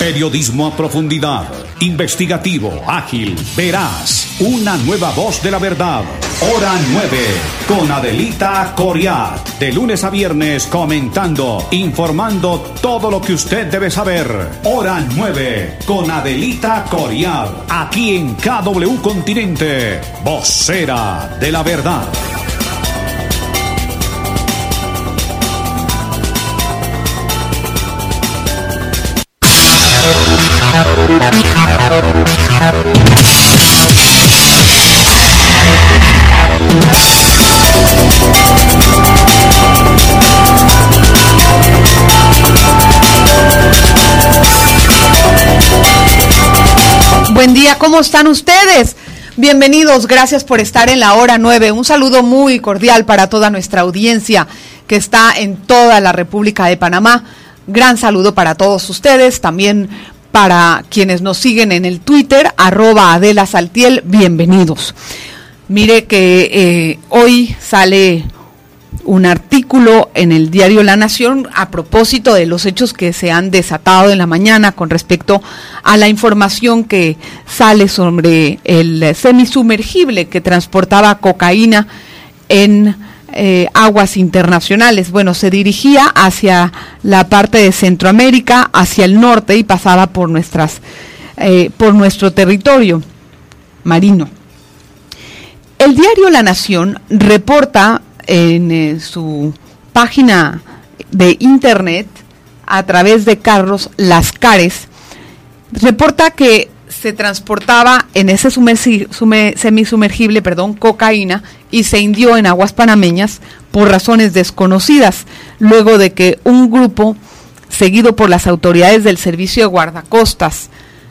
Periodismo a profundidad, investigativo, ágil, veraz. Una nueva voz de la verdad. Hora 9, con Adelita Coriat. De lunes a viernes comentando, informando todo lo que usted debe saber. Hora 9, con Adelita Coriat. Aquí en KW Continente, vocera de la verdad. Buen día, ¿cómo están ustedes? Bienvenidos, gracias por estar en la hora 9. Un saludo muy cordial para toda nuestra audiencia que está en toda la República de Panamá. Gran saludo para todos ustedes, también para quienes nos siguen en el Twitter, @AdelaSaltiel, bienvenidos. Mire que hoy sale un artículo en el diario La Nación a propósito de los hechos que se han desatado en la mañana con respecto a la información que sale sobre el semisumergible que transportaba cocaína en aguas internacionales. Bueno, se dirigía hacia la parte de Centroamérica, hacia el norte y pasaba por nuestro territorio marino. El diario La Nación reporta en su página de internet, a través de Carlos Lascares, reporta que se transportaba en ese semisumergible, cocaína, y se hundió en aguas panameñas por razones desconocidas, luego de que un grupo, seguido por las autoridades del Servicio de Guardacostas,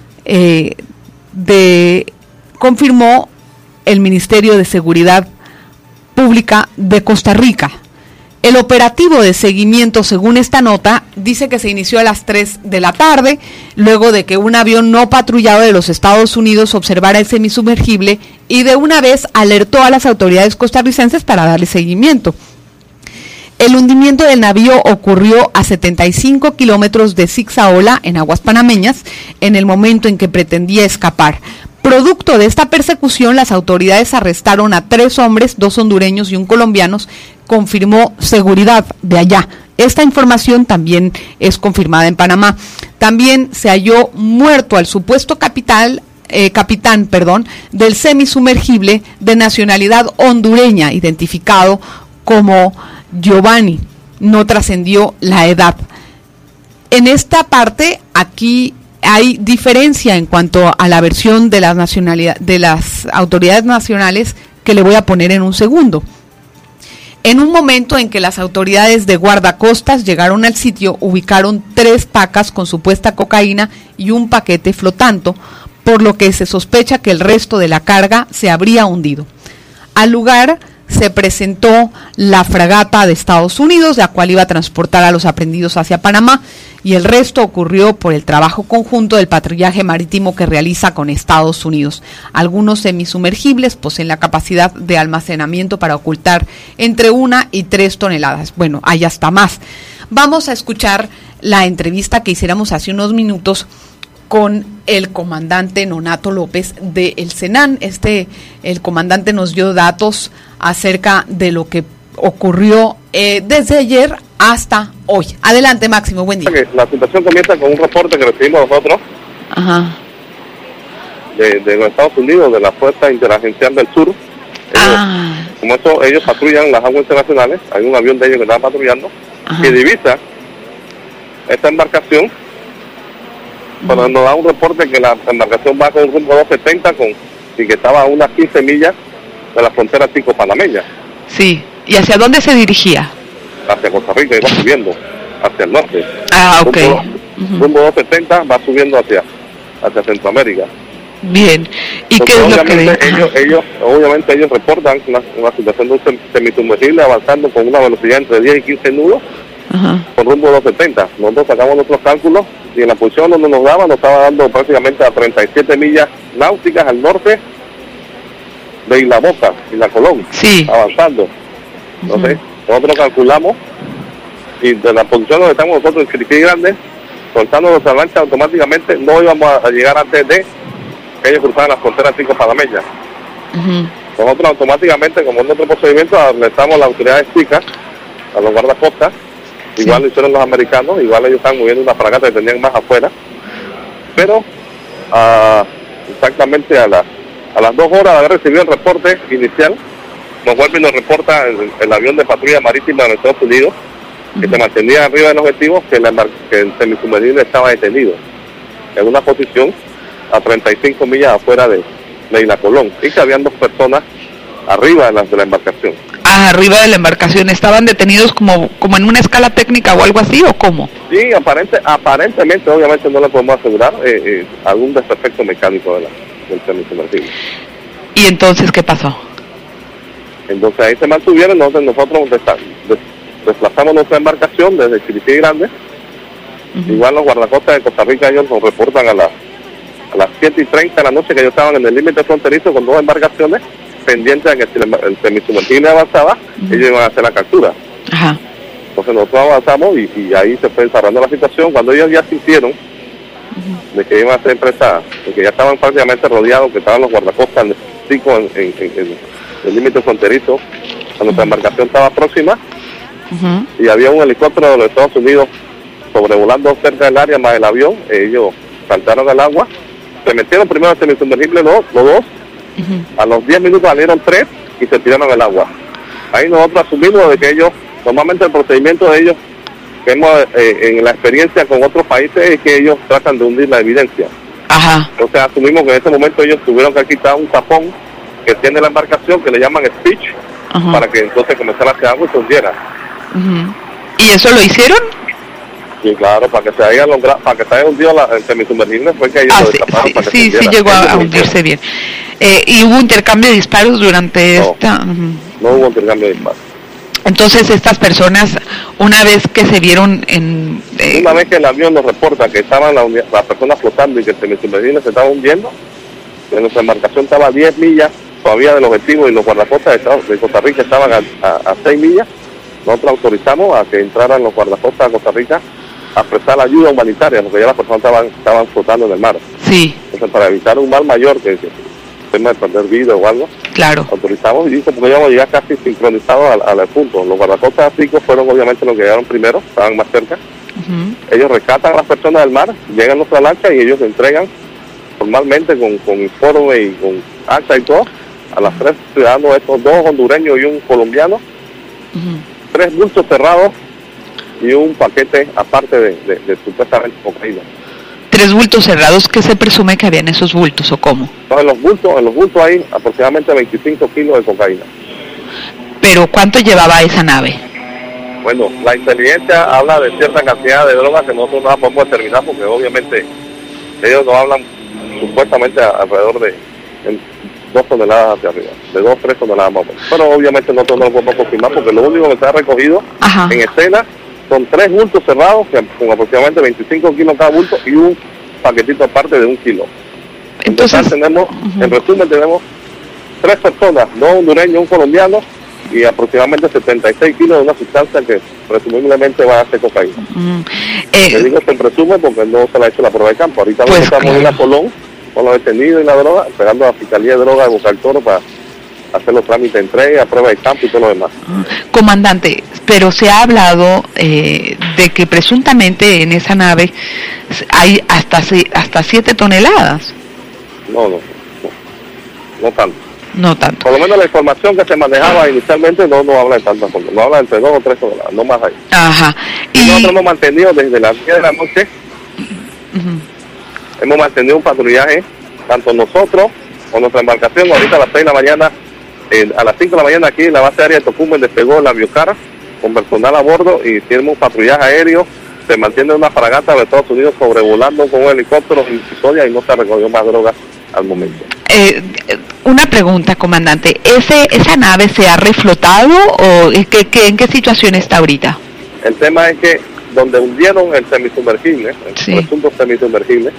confirmó el Ministerio de Seguridad Pública de Costa Rica. El operativo de seguimiento, según esta nota, dice que se inició a las 3 de la tarde, luego de que un avión no patrullado de los Estados Unidos observara el semisumergible y de una vez alertó a las autoridades costarricenses para darle seguimiento. El hundimiento del navío ocurrió a 75 kilómetros de Zixaola, en aguas panameñas, en el momento en que pretendía escapar. Producto de esta persecución, las autoridades arrestaron a 3 hombres, 2 hondureños y un colombiano, confirmó seguridad de allá. Esta información también es confirmada en Panamá. También se halló muerto al supuesto capitán del semisumergible de nacionalidad hondureña, identificado como Giovanni. No trascendió la edad. En esta parte, aquí hay diferencia en cuanto a la versión de las autoridades nacionales, que le voy a poner en un segundo. En un momento en que las autoridades de guardacostas llegaron al sitio, ubicaron 3 pacas con supuesta cocaína y un paquete flotando, por lo que se sospecha que el resto de la carga se habría hundido. Al lugar se presentó la fragata de Estados Unidos, la cual iba a transportar a los aprehendidos hacia Panamá, y el resto ocurrió por el trabajo conjunto del patrullaje marítimo que realiza con Estados Unidos. Algunos semisumergibles poseen la capacidad de almacenamiento para ocultar entre 1 y 3 toneladas. Bueno, hay hasta más. Vamos a escuchar la entrevista que hiciéramos hace unos minutos con el comandante Nonato López de El Senan. El comandante nos dio datos acerca de lo que ocurrió desde ayer hasta hoy. Adelante, Máximo, buen día. La situación comienza con un reporte que recibimos nosotros. Ajá. De los Estados Unidos, de la Fuerza Interagencial del Sur. Ellos patrullan las aguas internacionales. Hay un avión de ellos que está patrullando. Ajá. Y divisa esta embarcación. Cuando nos da un reporte que la embarcación va con un rumbo 270 y que estaba a unas 15 millas de la frontera tico-panameña. Sí, ¿y hacia dónde se dirigía? Hacia Costa Rica, iba subiendo hacia el norte. Ok. Rumbo 270 va subiendo hacia Centroamérica. Bien, ¿y entonces, qué es lo que obviamente ellos reportan una situación de un semisumergible avanzando con una velocidad entre 10 y 15 nudos. Ajá. Con rumbo 270. Nosotros sacamos nuestros cálculos y en la posición donde nos estaba dando prácticamente a 37 millas náuticas al norte de Isla Boca, Isla Colón, sí, avanzando. Entonces, nosotros calculamos y de la posición donde estamos nosotros en Chiriquí Grande, soltando nuestra lancha automáticamente no íbamos a llegar antes de que ellos cruzaran las fronteras 5 panameñas. Nosotros automáticamente, como en otro procedimiento, alertamos a las autoridades chicas, a los guardacostas, igual lo hicieron los americanos, igual ellos están moviendo una fragata que tenían más afuera, pero exactamente a las 2 horas de haber recibido el reporte inicial, nos vuelve y nos reporta el avión de patrulla marítima de los Estados Unidos, que se mantenía arriba del objetivo, que el semisumergible estaba detenido en una posición a 35 millas afuera de Isla Colón, y que habían 2 personas arriba de la embarcación. Arriba de la embarcación, ¿estaban detenidos como en una escala técnica o algo así, o cómo? Sí, aparentemente, obviamente no le podemos asegurar algún desperfecto mecánico del semisumergible. ¿Y entonces qué pasó? Entonces ahí se mantuvieron, nosotros desplazamos nuestra embarcación desde Chiriquí Grande. Igual los guardacostas de Costa Rica, ellos nos reportan a las 7:30 de la noche que ellos estaban en el límite fronterizo con 2 embarcaciones pendientes de que si el semisumergible avanzaba, ellos iban a hacer la captura. Entonces nosotros avanzamos y ahí se fue desarrollando la situación. Cuando ellos ya sintieron de que iban a ser empresadas, de que ya estaban prácticamente rodeados, que estaban los guardacostas en el límite fronterizo, cuando nuestra embarcación estaba próxima, y había un helicóptero de los Estados Unidos sobrevolando cerca del área más el avión, ellos saltaron al agua, se metieron primero al semisumergible los 2, a los 10 minutos salieron 3 y se tiraron al agua. Ahí nosotros asumimos de que ellos, normalmente el procedimiento de ellos, que hemos en la experiencia con otros países, es que ellos tratan de hundir la evidencia. Entonces asumimos que en ese momento ellos tuvieron que quitar un tapón que tiene la embarcación, que le llaman speech, para que entonces comenzara hacia agua y se hundiera. ¿Y eso lo hicieron? Sí, claro, para que se haya hundido el semisumergible fue que ellos lo destaparon para que sí llegó a hundirse bien. ¿Y hubo intercambio de disparos durante esta? No hubo intercambio de disparos. Entonces estas personas, una vez que se vieron una vez que el avión nos reporta que estaban las personas flotando y que el semisumergible se estaba hundiendo, que nuestra embarcación estaba a 10 millas todavía del objetivo y los guardacostas de Costa Rica estaban a 6 millas, nosotros autorizamos a que entraran los guardacostas de Costa Rica a prestar ayuda humanitaria, porque ya las personas estaban flotando en el mar. Entonces, para evitar un mal mayor, que tema de perder vida o algo, autorizamos y dijo, porque íbamos a llegar casi sincronizados al punto. Los guardacostas africanos fueron obviamente los que llegaron primero, estaban más cerca. Ellos rescatan a las personas del mar, llegan a nuestra lancha y ellos se entregan formalmente con informe y con acta y todo a las 3 ciudadanos, estos 2 hondureños y un colombiano, 3 bultos cerrados y un paquete aparte de supuestamente cocaína. 3 bultos cerrados, ¿qué se presume que había en esos bultos o cómo? No, en los bultos hay aproximadamente 25 kilos de cocaína. ¿Pero cuánto llevaba esa nave? Bueno, la inteligencia habla de cierta cantidad de drogas que nosotros no podemos determinar porque obviamente ellos nos hablan supuestamente alrededor de 2 toneladas hacia arriba, de 2-3 toneladas más o menos. Pero obviamente nosotros no lo podemos confirmar porque lo único que se ha recogido en escena son 3 bultos cerrados con aproximadamente 25 kilos cada bulto y un paquetito aparte de 1 kilo. Entonces tenemos, en resumen, tenemos 3 personas, 2 hondureños, un colombiano y aproximadamente 76 kilos de una sustancia que presumiblemente va a ser cocaína. Le digo que presume porque no se le ha hecho la prueba de campo. Ahorita pues, estamos en la Colón con los detenidos y la droga, esperando a la Fiscalía de Droga de Boca del Toro para hacer los trámites de entrega, prueba de campo y todo lo demás. Comandante, pero se ha hablado de que presuntamente en esa nave hay hasta 7 toneladas. No tanto. No tanto. Por lo menos la información que se manejaba inicialmente no habla de tantas cosas, no habla de entre 2 o 3 toneladas, no más ahí. Y nosotros hemos mantenido desde las 10 de la noche, hemos mantenido un patrullaje, tanto nosotros con nuestra embarcación, ahorita a las 6 de la mañana, a las 5 de la mañana aquí en la base aérea de Tocumen despegó la Biocara con personal a bordo y hicimos un patrullaje aéreo, se mantiene una fragata de Estados Unidos sobrevolando con un helicóptero en custodia y no se recogió más drogas al momento. Una pregunta, comandante, ¿esa nave se ha reflotado o en qué situación está ahorita? El tema es que donde hundieron el semisumergible, el presunto semisumergible,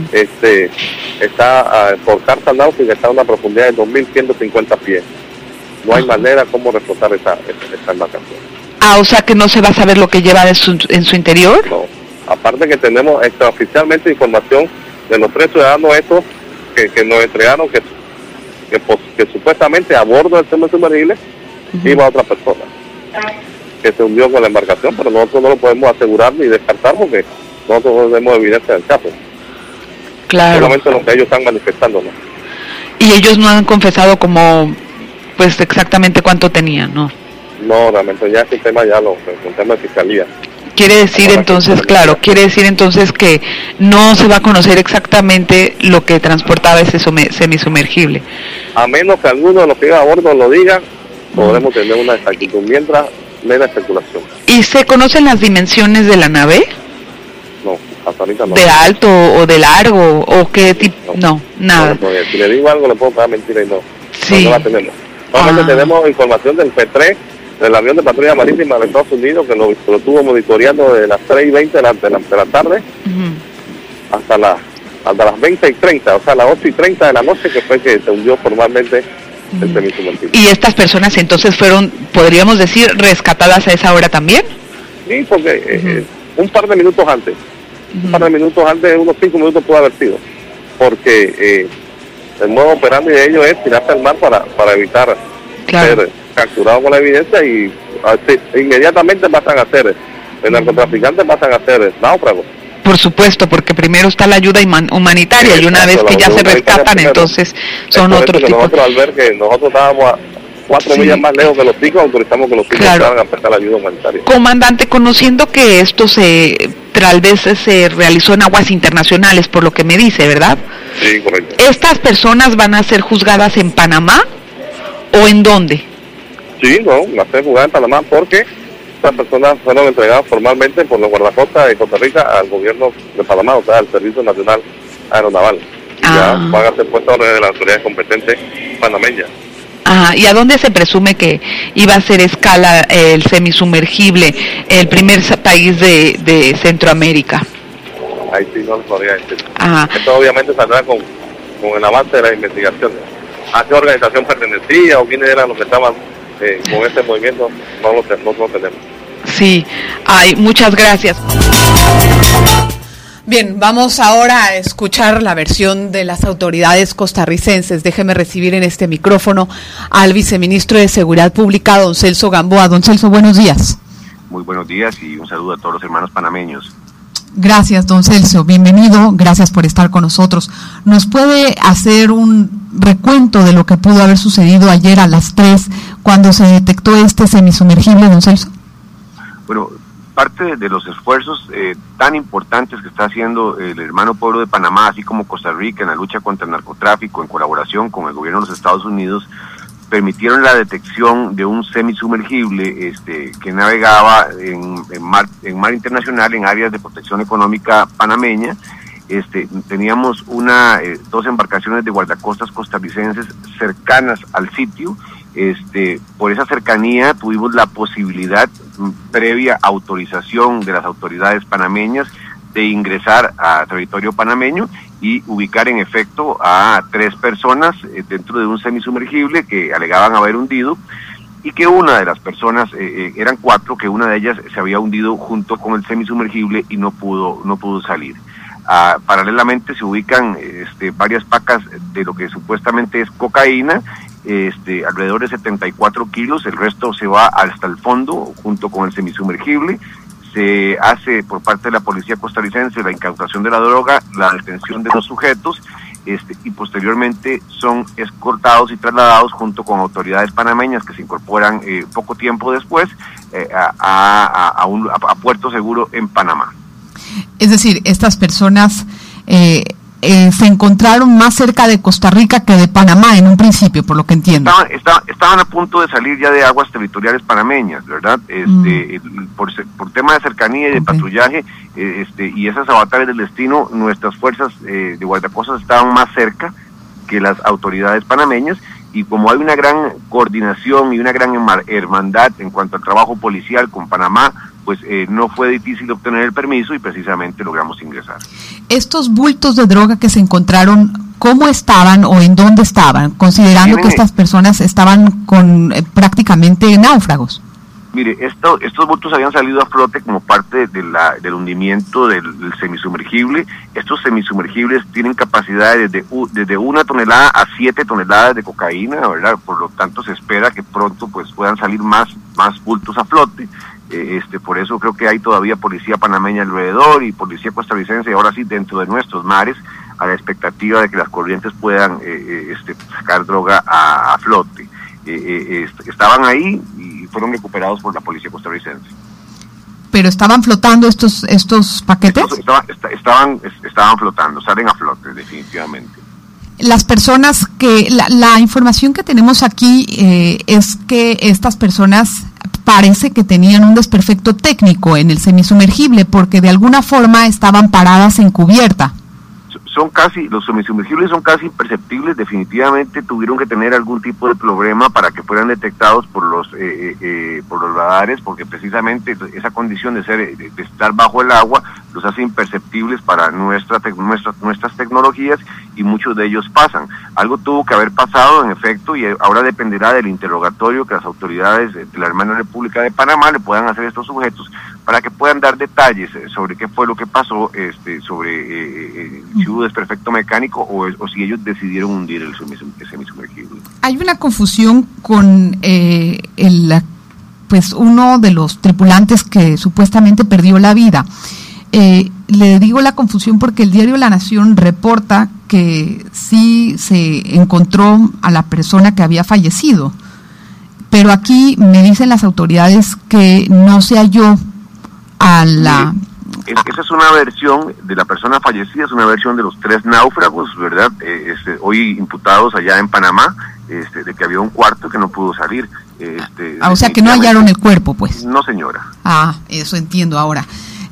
está por carta náutica, está a una profundidad de 2.150 pies. No hay manera como reflotar esa embarcación. O sea que no se va a saber lo que lleva en su interior. No, Aparte que tenemos extraoficialmente información de los 3 ciudadanos estos que nos entregaron que supuestamente a bordo del semi-sumergible iba otra persona que se hundió con la embarcación, pero nosotros no lo podemos asegurar ni descartar porque nosotros no tenemos evidencia del caso. Claro. Solamente lo que ellos están manifestando, ¿no? Y ellos no han confesado como, pues exactamente cuánto tenían, ¿no? No, realmente ya ese tema ya el tema de fiscalía. Quiere decir entonces, quiere decir entonces que no se va a conocer exactamente lo que transportaba ese semisumergible. A menos que alguno de los que iba a bordo lo diga, podremos tener una exactitud, mientras mera especulación. ¿Y se conocen las dimensiones de la nave? No, hasta ahorita no. ¿De alto o de largo o qué tipo? No, nada. No, si le digo algo le puedo dar mentira y no. Sí. No la tenemos. Solamente tenemos información del P3, del avión de patrulla marítima de Estados Unidos, que lo estuvo monitoreando de las 3:20 de la tarde hasta las 20:30, o sea, las 8:30 de la noche, que fue que se hundió formalmente el semisumergible. ¿Y estas personas entonces fueron, podríamos decir, rescatadas a esa hora también? Sí, porque un par de minutos antes, unos 5 minutos pudo haber sido, porque el modo operandi de ellos es tirarse al mar para evitar ser capturados con la evidencia y inmediatamente pasan a ser narcotraficantes, pasan a ser náufragos. Por supuesto, porque primero está la ayuda humanitaria y una vez que ya se rescatan, entonces son otros tipos. Nosotros, al ver que nosotros estábamos a 4 millas más lejos que los ticos, autorizamos que los ticos puedan prestar la ayuda humanitaria. Comandante, conociendo que esto tal vez se realizó en aguas internacionales, por lo que me dice, ¿verdad? Sí, correcto. ¿Estas personas van a ser juzgadas en Panamá o en dónde? Sí, no, va a ser juzgada en Panamá porque estas personas fueron entregadas formalmente por los guardacostas de Costa Rica al gobierno de Panamá, o sea, al Servicio Nacional Aeronaval. Ya van a ser puestas órdenes de las autoridades competentes panameñas. ¿Y a dónde se presume que iba a hacer escala el semisumergible, el primer país de Centroamérica? Ahí sí no lo podría decir. Esto obviamente saldrá con el avance de las investigaciones. ¿A qué organización pertenecía o quiénes eran los que estaban con este movimiento? No lo tenemos. Sí, muchas gracias. Bien, vamos ahora a escuchar la versión de las autoridades costarricenses. Déjeme recibir en este micrófono al viceministro de Seguridad Pública, don Celso Gamboa. Don Celso, buenos días. Muy buenos días y un saludo a todos los hermanos panameños. Gracias, don Celso. Bienvenido. Gracias por estar con nosotros. ¿Nos puede hacer un recuento de lo que pudo haber sucedido ayer a las 3 cuando se detectó este semisumergible, don Celso? Bueno, parte de los esfuerzos tan importantes que está haciendo el hermano pueblo de Panamá, así como Costa Rica, en la lucha contra el narcotráfico, en colaboración con el gobierno de los Estados Unidos, permitieron la detección de un semisumergible que navegaba en mar internacional en áreas de protección económica panameña. Teníamos dos embarcaciones de guardacostas costarricenses cercanas al sitio. Por esa cercanía tuvimos la posibilidad, previa autorización de las autoridades panameñas, de ingresar a territorio panameño y ubicar en efecto a 3 personas dentro de un semisumergible que alegaban haber hundido, y que una de las personas, eran 4, que una de ellas se había hundido junto con el semisumergible y no pudo salir. Paralelamente se ubican varias pacas de lo que supuestamente es cocaína, alrededor de 74 kilos, el resto se va hasta el fondo junto con el semisumergible. Se hace por parte de la policía costarricense la incautación de la droga, la detención de los sujetos, y posteriormente son escoltados y trasladados junto con autoridades panameñas que se incorporan poco tiempo después a Puerto Seguro en Panamá. Es decir, estas personas se encontraron más cerca de Costa Rica que de Panamá en un principio, por lo que entiendo. Estaban a punto de salir ya de aguas territoriales panameñas, ¿verdad? Por tema de cercanía y de patrullaje, y esas avatares del destino, nuestras fuerzas de guardacostas estaban más cerca que las autoridades panameñas, y como hay una gran coordinación y una gran hermandad en cuanto al trabajo policial con Panamá, pues no fue difícil obtener el permiso y precisamente logramos ingresar. Estos bultos de droga que se encontraron, ¿cómo estaban o en dónde estaban? Considerando que estas personas estaban con prácticamente náufragos. Mire, estos bultos habían salido a flote como parte del hundimiento del semisumergible. Estos semisumergibles tienen capacidades desde 1 tonelada a 7 toneladas de cocaína, ¿verdad? Por lo tanto, se espera que pronto pues puedan salir más bultos a flote. Por eso creo que hay todavía policía panameña alrededor y policía costarricense, ahora sí, dentro de nuestros mares, a la expectativa de que las corrientes puedan sacar droga a flote. Estaban ahí y fueron recuperados por la policía costarricense. ¿Pero estaban flotando estos paquetes? Estaban flotando, salen a flote, definitivamente. Las personas la información que tenemos aquí es que estas personas parece que tenían un desperfecto técnico en el semisumergible, porque de alguna forma estaban paradas en cubierta. Los semisumergibles son casi imperceptibles, definitivamente tuvieron que tener algún tipo de problema para que fueran detectados por los radares, porque precisamente esa condición de estar bajo el agua los hace imperceptibles para nuestras tecnologías, y muchos de ellos pasan. Algo tuvo que haber pasado, en efecto, y ahora dependerá del interrogatorio que las autoridades de la hermana República de Panamá le puedan hacer a estos sujetos, para que puedan dar detalles sobre qué fue lo que pasó, sobre si hubo desperfecto mecánico o si ellos decidieron hundir el semisumergible. Hay una confusión con uno de los tripulantes que supuestamente perdió la vida. Le digo la confusión porque el diario La Nación reporta que sí se encontró a la persona que había fallecido, pero aquí me dicen las autoridades que no se halló a la... Esa es una versión de la persona fallecida, es una versión de los 3 náufragos, ¿verdad? Hoy imputados allá en Panamá, de que había un cuarto que no pudo salir. O sea que no hallaron el cuerpo, pues. No, señora. Eso entiendo ahora.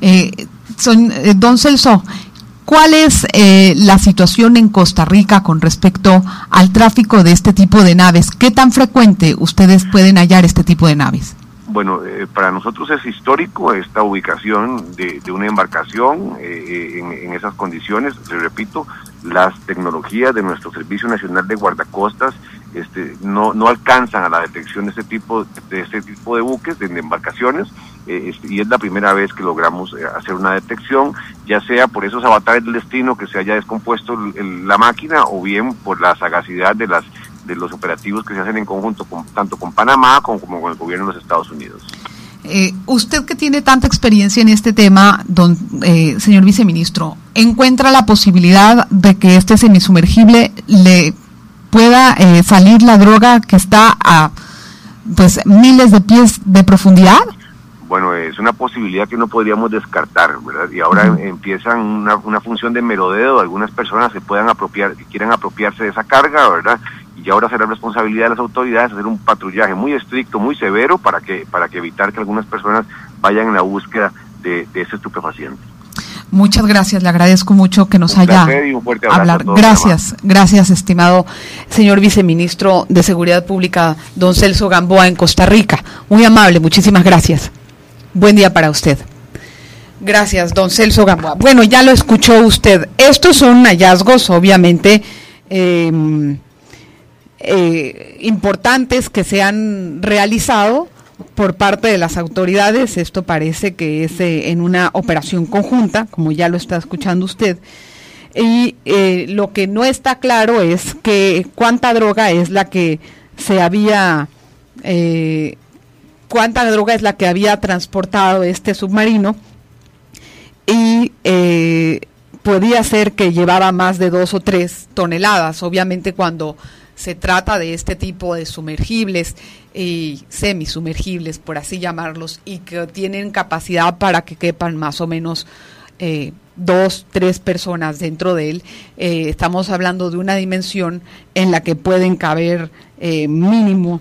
Don Celso, ¿cuál es la situación en Costa Rica con respecto al tráfico de este tipo de naves? ¿Qué tan frecuente ustedes pueden hallar este tipo de naves? Bueno, para nosotros es histórico esta ubicación de una embarcación en esas condiciones. Le repito, las tecnologías de nuestro Servicio Nacional de Guardacostas no alcanzan a la detección de este tipo de buques, de embarcaciones, y es la primera vez que logramos hacer una detección, ya sea por esos avatares del destino que se haya descompuesto la máquina, o bien por la sagacidad de los operativos que se hacen en conjunto tanto con Panamá como con el gobierno de los Estados Unidos. Usted que tiene tanta experiencia en este tema, señor viceministro, ¿encuentra la posibilidad de que este semisumergible le pueda salir la droga que está a miles de pies de profundidad? Bueno, es una posibilidad que no podríamos descartar, ¿verdad? Y ahora empiezan una función de merodeo, algunas personas que quieran apropiarse de esa carga, ¿verdad? Y ahora será responsabilidad de las autoridades hacer un patrullaje muy estricto, muy severo, para evitar que algunas personas vayan en la búsqueda de ese estupefaciente. Muchas gracias, le agradezco mucho que nos haya hablado. Gracias, estimado señor viceministro de Seguridad Pública, don Celso Gamboa, en Costa Rica. Muy amable, muchísimas gracias. Buen día para usted. Gracias, don Celso Gamboa. Bueno, ya lo escuchó usted. Estos son hallazgos, obviamente, importantes que se han realizado por parte de las autoridades. Esto parece que es en una operación conjunta, como ya lo está escuchando usted, y lo que no está claro es que cuánta droga es la que había transportado este submarino, y podía ser que llevaba más de 2 o 3 toneladas. Obviamente, cuando se trata de este tipo de sumergibles y semisumergibles, por así llamarlos, y que tienen capacidad para que quepan más o menos 2, 3 personas dentro de él, estamos hablando de una dimensión en la que pueden caber mínimo,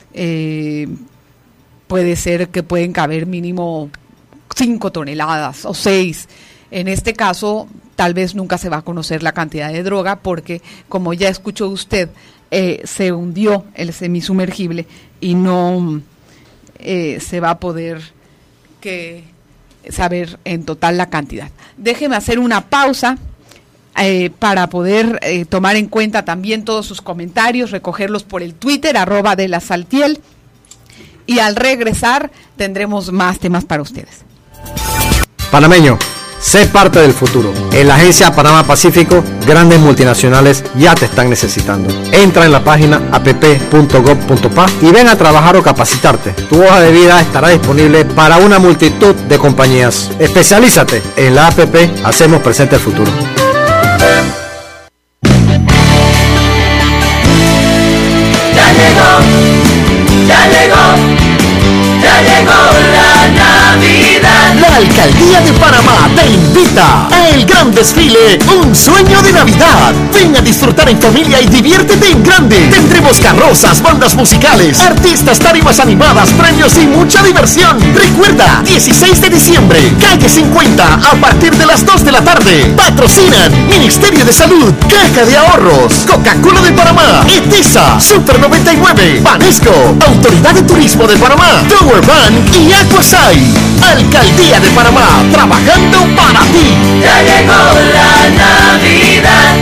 puede ser que pueden caber mínimo 5 toneladas o 6. En este caso, tal vez nunca se va a conocer la cantidad de droga, porque, como ya escuchó usted, se hundió el semisumergible y no se va a poder saber en total la cantidad. Déjeme hacer una pausa para poder tomar en cuenta también todos sus comentarios, recogerlos por el Twitter, @delasaltiel, y al regresar tendremos más temas para ustedes. Panameño, sé parte del futuro. En la agencia Panamá Pacífico, grandes multinacionales ya te están necesitando. Entra en la página app.gov.pa y ven a trabajar o capacitarte. Tu hoja de vida estará disponible para una multitud de compañías. Especialízate. En la app hacemos presente el futuro. Ya llegó la Navidad. La Alcaldía de Panamá te invita a el gran desfile Un Sueño de Navidad. Ven a disfrutar en familia y diviértete en grande. Tendremos carrozas, bandas musicales, artistas, tarimas animadas, premios y mucha diversión. Recuerda, 16 de diciembre, calle 50, a partir de las 2 de la tarde. Patrocinan Ministerio de Salud, Caja de Ahorros, Coca-Cola de Panamá, ETESA, Super 99, Banesco, Autoridad de Turismo de Panamá, Tower Bank y Aquasai. Alcaldía de Panamá, trabajando para ti. Ya llegó la Navidad.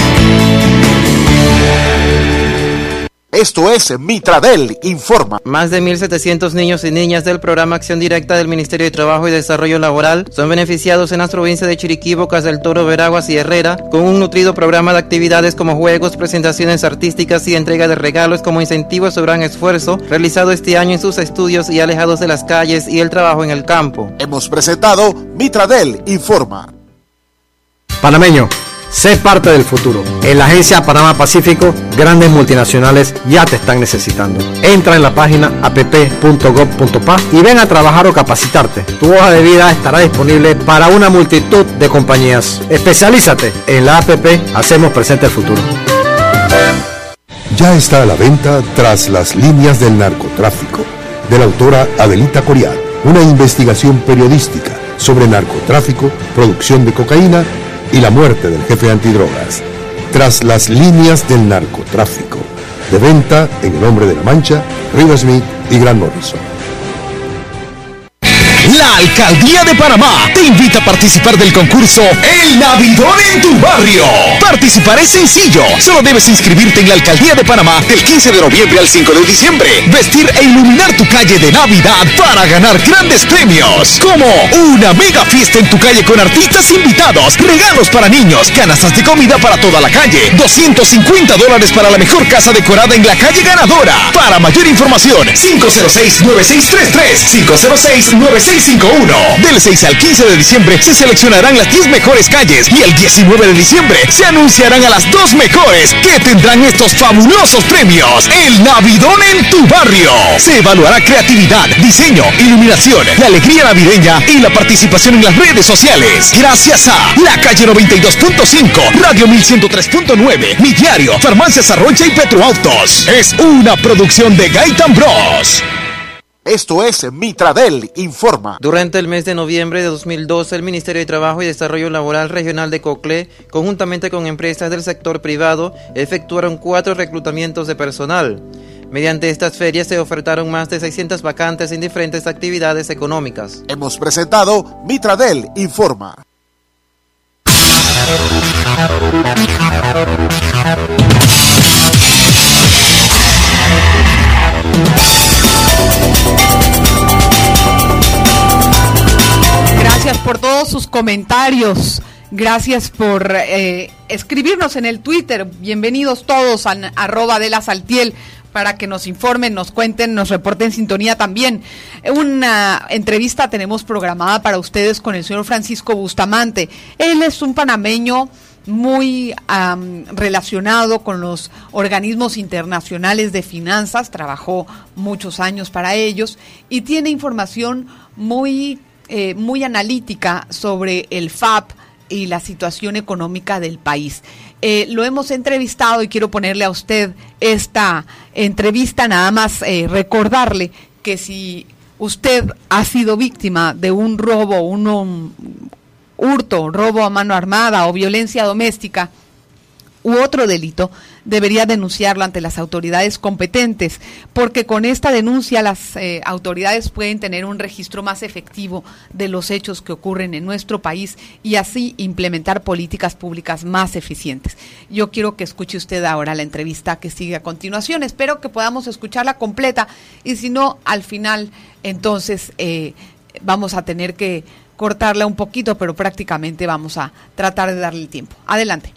Esto es Mitradel Informa. Más de 1.700 niños y niñas del programa Acción Directa del Ministerio de Trabajo y Desarrollo Laboral son beneficiados en las provincias de Chiriquí, Bocas del Toro, Veraguas y Herrera con un nutrido programa de actividades como juegos, presentaciones artísticas y entrega de regalos como incentivo a su gran esfuerzo realizado este año en sus estudios y alejados de las calles y el trabajo en el campo. Hemos presentado Mitradel Informa. Panameño, sé parte del futuro. En la agencia Panamá Pacífico, grandes multinacionales ya te están necesitando. Entra en la página app.gov.pa y ven a trabajar o capacitarte. Tu hoja de vida estará disponible para una multitud de compañías. Especialízate. En la app hacemos presente el futuro. Ya está a la venta Tras las líneas del narcotráfico, de la autora Adelita Coriat. Una investigación periodística sobre narcotráfico, producción de cocaína y la muerte del jefe antidrogas. Tras las líneas del narcotráfico. De venta en El Hombre de la Mancha, River Smith y Grant Morrison. La Alcaldía de Panamá te invita a participar del concurso El Navidón en tu barrio. Participar es sencillo. Solo debes inscribirte en la Alcaldía de Panamá del 15 de noviembre al 5 de diciembre. Vestir e iluminar tu calle de Navidad para ganar grandes premios. Como una mega fiesta en tu calle con artistas invitados, regalos para niños, canastas de comida para toda la calle, $250 para la mejor casa decorada en la calle ganadora. Para mayor información, 506-9633, 506-9651. Del 6 al 15 de diciembre se seleccionarán las 10 mejores calles y el 19 de diciembre se anunciarán a las 2 mejores que tendrán estos fabulosos premios. El Navidón en tu barrio. Se evaluará creatividad, diseño, iluminación, la alegría navideña y la participación en las redes sociales. Gracias a La Calle 92.5, Radio 1103.9, Mi Diario, Farmacias Arrocha y Petroautos. Es una producción de Gaitan Bros. Esto es Mitradel Informa. Durante el mes de noviembre de 2012, el Ministerio de Trabajo y Desarrollo Laboral Regional de Coclé, conjuntamente con empresas del sector privado, efectuaron 4 reclutamientos de personal. Mediante estas ferias se ofertaron más de 600 vacantes en diferentes actividades económicas. Hemos presentado Mitradel Informa. Gracias por todos sus comentarios. Gracias por escribirnos en el Twitter. Bienvenidos todos a @delasaltiel para que nos informen, nos cuenten, nos reporten sintonía también. Una entrevista tenemos programada para ustedes con el señor Francisco Bustamante. Él es un panameño muy relacionado con los organismos internacionales de finanzas, trabajó muchos años para ellos y tiene información muy analítica sobre el FAP y la situación económica del país. Lo hemos entrevistado y quiero ponerle a usted esta entrevista, nada más recordarle que si usted ha sido víctima de un robo, un hurto, robo a mano armada o violencia doméstica u otro delito, debería denunciarlo ante las autoridades competentes, porque con esta denuncia las autoridades pueden tener un registro más efectivo de los hechos que ocurren en nuestro país y así implementar políticas públicas más eficientes. Yo quiero que escuche usted ahora la entrevista que sigue a continuación. Espero que podamos escucharla completa y si no, al final, entonces vamos a tener que cortarla un poquito, pero prácticamente vamos a tratar de darle el tiempo. Adelante.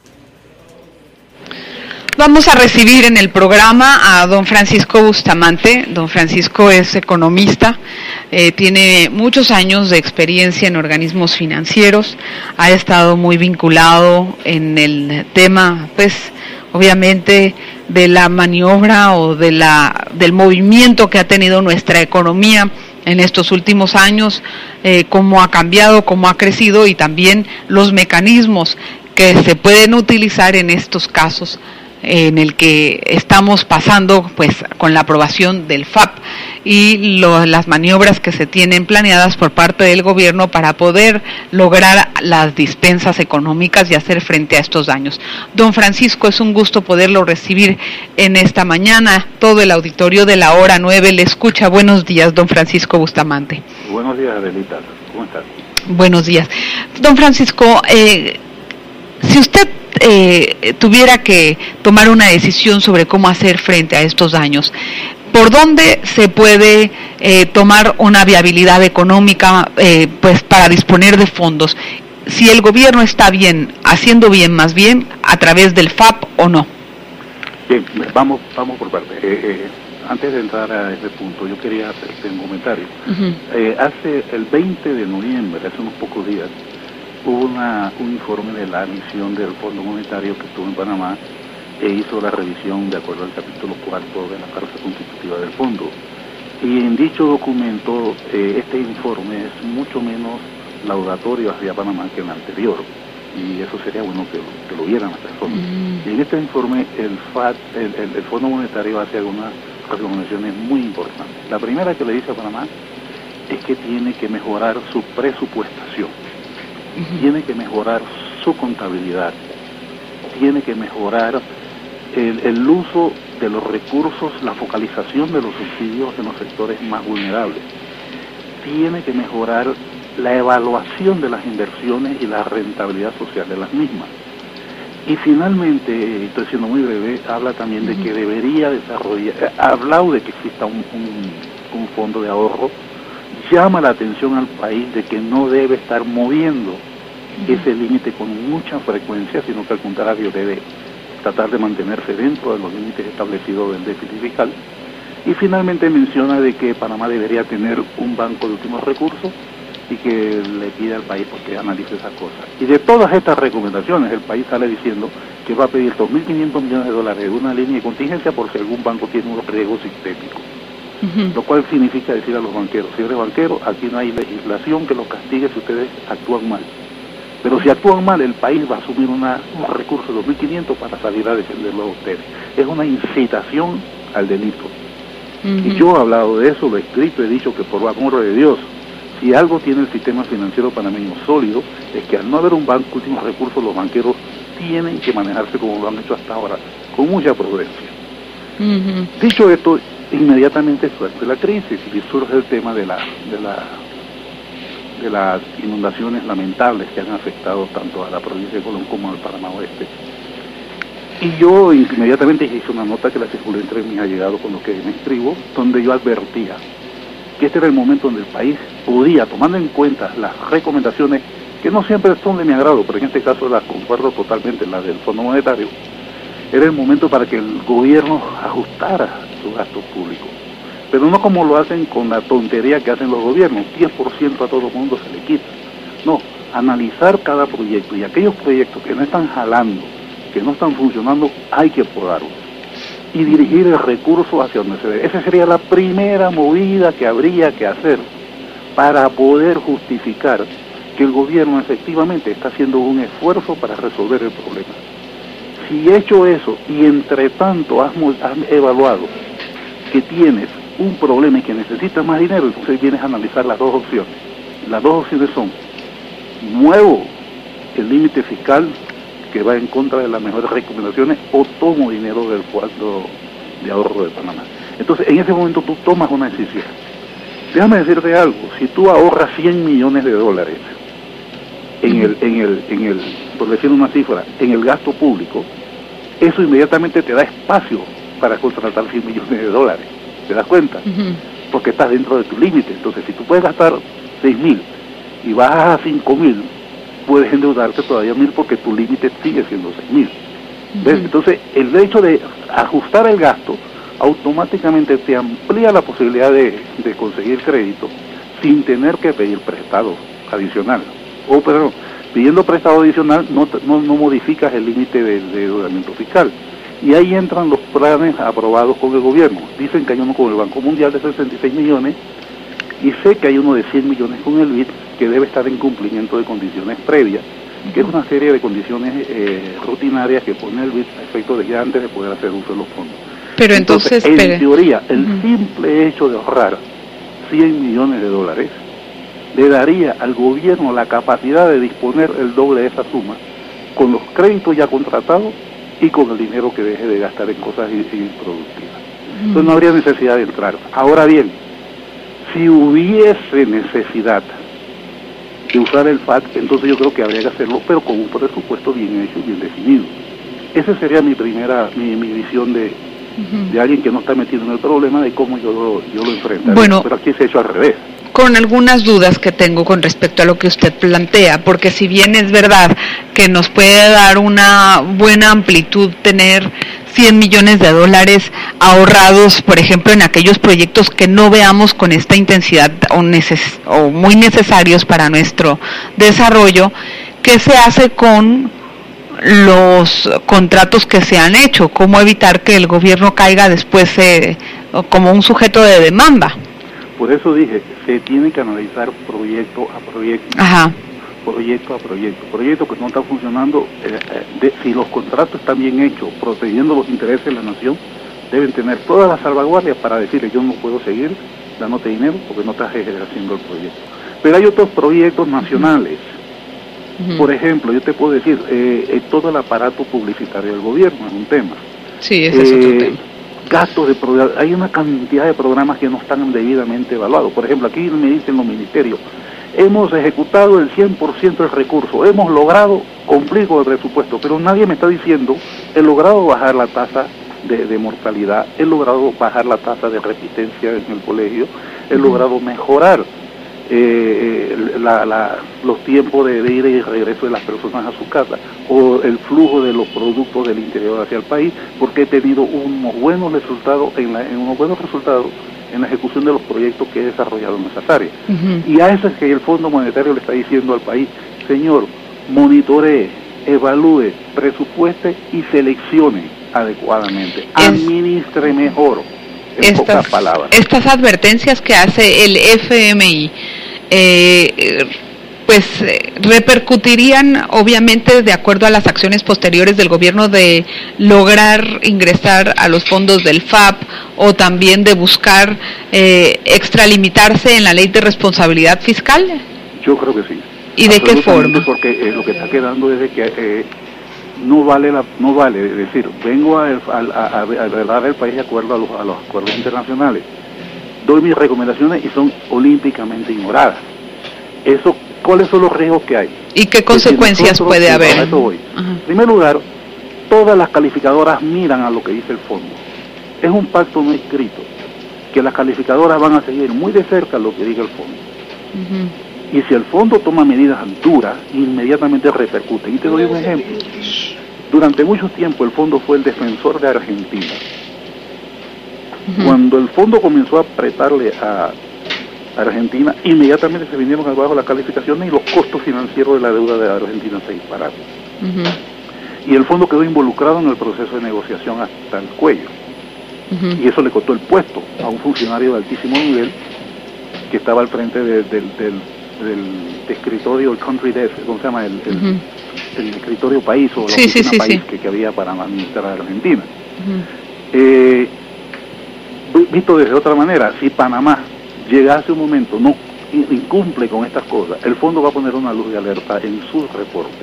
Vamos a recibir en el programa a don Francisco Bustamante. Don Francisco es economista, tiene muchos años de experiencia en organismos financieros, ha estado muy vinculado en el tema, pues, obviamente, de la maniobra o del movimiento que ha tenido nuestra economía en estos últimos años, cómo ha cambiado, cómo ha crecido y también los mecanismos que se pueden utilizar en estos casos en el que estamos pasando, pues, con la aprobación del FAP y las maniobras que se tienen planeadas por parte del gobierno para poder lograr las dispensas económicas y hacer frente a estos daños. Don Francisco, es un gusto poderlo recibir en esta mañana. Todo el auditorio de la hora 9 le escucha. Buenos días, don Francisco Bustamante. Buenos días, Adelita. ¿Cómo estás? Buenos días. Don Francisco, si usted tuviera que tomar una decisión sobre cómo hacer frente a estos daños, ¿por dónde se puede tomar una viabilidad económica pues para disponer de fondos? Si el gobierno está bien, haciendo bien, más bien, a través del FAP o no. Bien, vamos por parte. Antes de entrar a ese punto, yo quería hacerte un comentario. Hace el 20 de noviembre, hace unos pocos días, hubo un informe de la misión del Fondo Monetario que estuvo en Panamá e hizo la revisión de acuerdo al capítulo 4 de la Carta Constitutiva del Fondo. Y en dicho documento, este informe es mucho menos laudatorio hacia Panamá que el anterior. Y eso sería bueno que lo vieran las personas. Y en este informe, el Fondo Monetario hace algunas recomendaciones muy importantes. La primera que le dice a Panamá es que tiene que mejorar su presupuestación. Tiene que mejorar su contabilidad, tiene que mejorar el uso de los recursos, la focalización de los subsidios en los sectores más vulnerables, tiene que mejorar la evaluación de las inversiones y la rentabilidad social de las mismas. Y finalmente, estoy siendo muy breve, habla también de que debería desarrollar, ha hablado de que exista un fondo de ahorro, llama la atención al país de que no debe estar moviendo ese límite con mucha frecuencia, sino que al contrario debe tratar de mantenerse dentro de los límites establecidos del déficit fiscal. Y finalmente menciona de que Panamá debería tener un banco de últimos recursos y que le pide al país porque analice esas cosas. Y de todas estas recomendaciones, el país sale diciendo que va a pedir $2.500 millones de una línea de contingencia por si algún banco tiene un riesgo sistémico. Lo cual significa decir a los banqueros, si eres banquero, aquí no hay legislación que los castigue si ustedes actúan mal. Pero si actúan mal, el país va a asumir un recurso de 2.500 para salir a defenderlo a ustedes. Es una incitación al delito. Y yo he hablado de eso, lo he escrito, he dicho que por amor de Dios, si algo tiene el sistema financiero panameño sólido, es que al no haber un banco de últimos recursos, los banqueros tienen que manejarse como lo han hecho hasta ahora, con mucha prudencia. Dicho esto, inmediatamente surge la crisis y surge el tema de las inundaciones lamentables que han afectado tanto a la provincia de Colón como al Panamá Oeste. Y yo inmediatamente hice una nota que la circulé entre mis allegados con lo que me escribo, donde yo advertía que este era el momento donde el país podía, tomando en cuenta las recomendaciones, que no siempre son de mi agrado, pero en este caso las concuerdo totalmente, las del Fondo Monetario, era el momento para que el gobierno ajustara sus gastos públicos. Pero no como lo hacen con la tontería que hacen los gobiernos, 10% a todo el mundo se le quita. No, analizar cada proyecto y aquellos proyectos que no están jalando, que no están funcionando, hay que podarlos y dirigir el recurso hacia donde se debe. Esa sería la primera movida que habría que hacer para poder justificar que el gobierno efectivamente está haciendo un esfuerzo para resolver el problema. Si hecho eso y entre tanto has evaluado que tienes un problema y que necesitas más dinero, entonces vienes a analizar las dos opciones. Las dos opciones son: muevo el límite fiscal que va en contra de las mejores recomendaciones, o tomo dinero del Fondo de Ahorro de Panamá. Entonces, en ese momento tú tomas una decisión. Déjame decirte algo, si tú ahorras 100 millones de dólares por decir una cifra, en el gasto público, eso inmediatamente te da espacio para contratar 100 millones de dólares. ¿Te das cuenta? Porque estás dentro de tu límite. Entonces, si tú puedes gastar 6.000 y bajas a 5.000, puedes endeudarte todavía 1.000 porque tu límite sigue siendo 6.000. ¿Ves? Entonces, el hecho de ajustar el gasto automáticamente te amplía la posibilidad de conseguir crédito sin tener que pedir prestado adicional. Perdón, pidiendo prestado adicional no modificas el límite de endeudamiento fiscal. Y ahí entran los planes aprobados con el gobierno. Dicen que hay uno con el Banco Mundial de 66 millones y sé que hay uno de 100 millones con el BID que debe estar en cumplimiento de condiciones previas, que es una serie de condiciones rutinarias que pone el BID a efecto de ya antes de poder hacer uso de los fondos. Pero entonces en teoría, el simple hecho de ahorrar 100 millones de dólares le daría al gobierno la capacidad de disponer el doble de esa suma con los créditos ya contratados y con el dinero que deje de gastar en cosas improductivas. Entonces no habría necesidad de entrar. Ahora bien, si hubiese necesidad de usar el FAT, entonces yo creo que habría que hacerlo, pero con un presupuesto bien hecho y bien definido. Esa sería mi visión de alguien que no está metido en el problema de cómo yo lo enfrentaría. Bueno, pero aquí se ha hecho al revés. Con algunas dudas que tengo con respecto a lo que usted plantea, porque si bien es verdad que nos puede dar una buena amplitud tener 100 millones de dólares ahorrados, por ejemplo, en aquellos proyectos que no veamos con esta intensidad o muy necesarios para nuestro desarrollo, ¿qué se hace con los contratos que se han hecho? ¿Cómo evitar que el gobierno caiga después como un sujeto de demanda? Por eso dije, se tiene que analizar proyecto a proyecto. Proyecto a proyecto. Proyecto que no está funcionando, si los contratos están bien hechos, protegiendo los intereses de la nación, deben tener todas las salvaguardias para decirle yo no puedo seguir dándote dinero porque no estás ejerciendo el proyecto. Pero hay otros proyectos nacionales. Por ejemplo, yo te puedo decir, todo el aparato publicitario del gobierno es un tema. Sí, ese es otro tema. Gastos de programas, hay una cantidad de programas que no están debidamente evaluados. Por ejemplo, aquí me dicen los ministerios, hemos ejecutado el 100% del recurso, hemos logrado cumplir con el presupuesto, pero nadie me está diciendo, he logrado bajar la tasa de mortalidad, he logrado bajar la tasa de repitencia en el colegio, he logrado mejorar los tiempos de ida y regreso de las personas a su casa, o el flujo de los productos del interior hacia el país, porque he tenido unos buenos resultados en la ejecución de los proyectos que he desarrollado en esas áreas. Y a eso es que el Fondo Monetario le está diciendo al país, señor, monitoree, evalúe, presupueste y seleccione adecuadamente, administre mejor. Estas advertencias que hace el FMI repercutirían obviamente de acuerdo a las acciones posteriores del gobierno de lograr ingresar a los fondos del FAP o también de buscar extralimitarse en la ley de responsabilidad fiscal. Yo creo que sí. ¿Y de qué forma? Porque lo que está quedando es de que no vale, es decir, vengo a velar el país de acuerdo a los acuerdos internacionales, doy mis recomendaciones y son olímpicamente ignoradas. ¿Cuáles son los riesgos que hay? ¿Y qué consecuencias puede haber? A eso voy. En primer lugar, todas las calificadoras miran a lo que dice el fondo. Es un pacto no escrito, que las calificadoras van a seguir muy de cerca lo que diga el fondo. Y si el fondo toma medidas duras, inmediatamente repercuten. Y te doy un ejemplo. Durante mucho tiempo el fondo fue el defensor de Argentina. Cuando el fondo comenzó a apretarle a Argentina, inmediatamente se vinieron abajo las calificaciones y los costos financieros de la deuda de Argentina se dispararon. Y el fondo quedó involucrado en el proceso de negociación hasta el cuello. Y eso le costó el puesto a un funcionario de altísimo nivel que estaba al frente del escritorio, el country desk, ¿cómo se llama? El escritorio país o la oficina país que había para administrar a Argentina. Visto desde otra manera, si Panamá llegase un momento, no incumple con estas cosas, el fondo va a poner una luz de alerta en sus reportes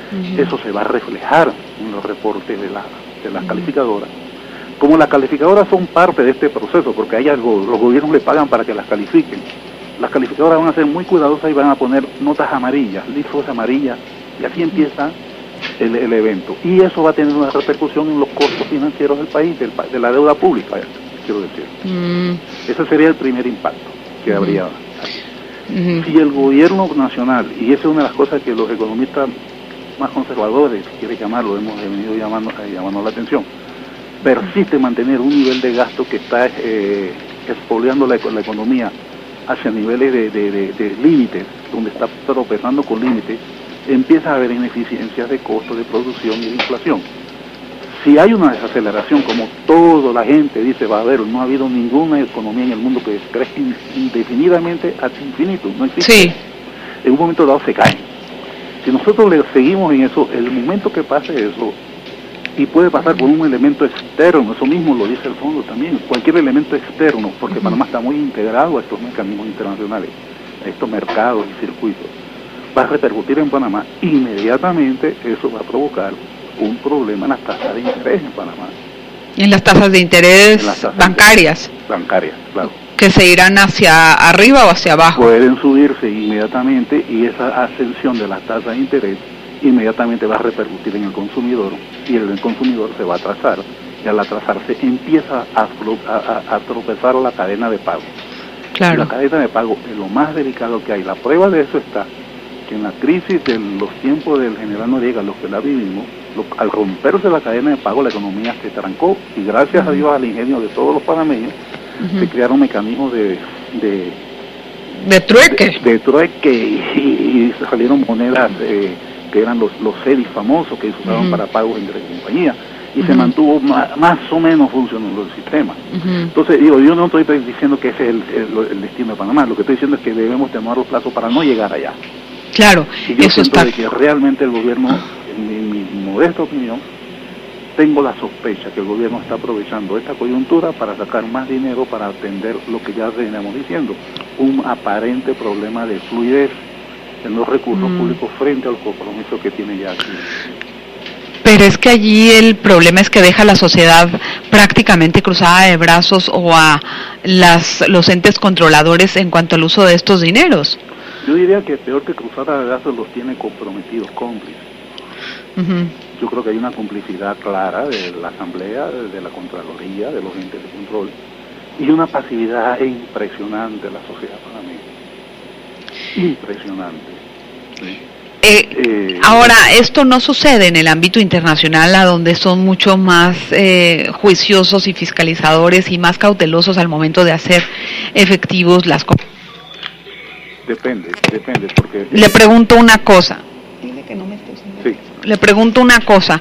Eso se va a reflejar en los reportes de las calificadoras. Como las calificadoras son parte de este proceso, porque hay algo, los gobiernos le pagan para que las califiquen. Las calificadoras van a ser muy cuidadosas y van a poner notas amarillas, listas amarillas, y así empieza el evento. Y eso va a tener una repercusión en los costos financieros del país, de la deuda pública, quiero decir. Ese sería el primer impacto que habría. Si el gobierno nacional, y esa es una de las cosas que los economistas más conservadores, si quiere llamarlo, hemos venido llamando la atención, persiste en mantener un nivel de gasto que está expoliando la economía hacia niveles de límites, donde está tropezando con límites, empieza a haber ineficiencias de costos de producción y de inflación. Si hay una desaceleración, como toda la gente dice va a haber, no ha habido ninguna economía en el mundo que crezca indefinidamente ad infinito, no existe. Sí. En un momento dado se caen. Si nosotros le seguimos en eso, el momento que pase eso, y puede pasar por un elemento externo, eso mismo lo dice el fondo también, cualquier elemento externo, porque Panamá está muy integrado a estos mecanismos internacionales, a estos mercados y circuitos, va a repercutir en Panamá, inmediatamente eso va a provocar un problema en las tasas de interés en Panamá. En las tasas de interés bancarias. Bancarias, claro. ¿Que se irán hacia arriba o hacia abajo? Pueden subirse inmediatamente y esa ascensión de las tasas de interés inmediatamente va a repercutir en el consumidor y el consumidor se va a atrasar y al atrasarse empieza a tropezar la cadena de pago. Claro. Y la cadena de pago es lo más delicado que hay. La prueba de eso está que en la crisis de los tiempos del general Noriega, los que la vivimos, al romperse la cadena de pago la economía se trancó y gracias a Dios al ingenio de todos los panameños se crearon mecanismos de trueque. De trueque y salieron monedas que eran los CEDIs famosos que se usaban para pagos entre compañías y se mantuvo más o menos funcionando el sistema. Entonces digo, yo no estoy diciendo que ese es el destino de Panamá, lo que estoy diciendo es que debemos tomar los plazos para no llegar allá. Claro, y yo siento de que realmente el gobierno, en mi modesta opinión, tengo la sospecha que el gobierno está aprovechando esta coyuntura para sacar más dinero para atender lo que ya veníamos diciendo, un aparente problema de fluidez en los recursos públicos frente al compromiso que tiene ya aquí. Pero es que allí el problema es que deja a la sociedad prácticamente cruzada de brazos o a los entes controladores en cuanto al uso de estos dineros. Yo diría que peor que cruzada de brazos los tiene comprometidos, cómplices. Yo creo que hay una complicidad clara de la Asamblea, de la Contraloría, de los entes de control, y una pasividad impresionante de la sociedad panameña. Impresionante. ¿Sí? Ahora, esto no sucede en el ámbito internacional, a donde son mucho más juiciosos y fiscalizadores y más cautelosos al momento de hacer efectivos las cosas. Depende, porque... Le pregunto una cosa. Dile que no me estés... Sí. Le pregunto una cosa.